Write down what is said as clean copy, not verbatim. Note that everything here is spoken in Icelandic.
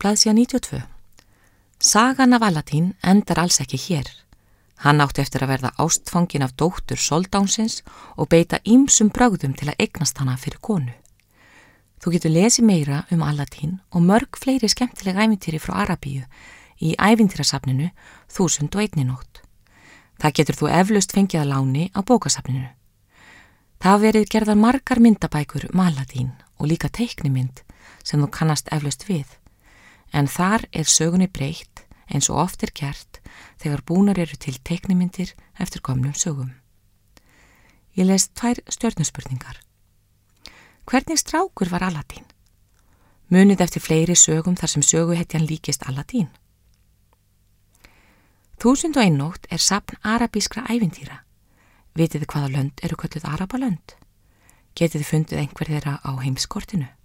Blaðsíða 92. Sagan af Aladín endar alls ekki hér. Hann átti eftir að verða ástfangin af dóttur soldánsins og beita ýmsum brögðum til að eignast hana fyrir konu. Þú getur lesið meira Aladín og mörg fleiri skemmtileg ævintýri frá Arabíu í ævintýrasafninu 1001 nótt. Það getur þú eflaust fengið að láni á bókasafninu. Það hafa verið gerðar margar myndabækur Aladín og líka teiknimynd sem þú kannast eflaust við, en þar sögunni breytt eins og oft gert þegar búnar eru til teiknimyndir eftir gömlum sögum. Ég les 2 stjörnuspurningar. Hvernig strákur var Aladín? Munið eftir fleiri sögum þar sem söguhetjan líkist Aladín. 1001 nótt safn arabískra ævintýra. Vitið þið hvaða lönd eru kölluð Arabalönd? Getið þið fundið einhver þeirra á heimskortinu?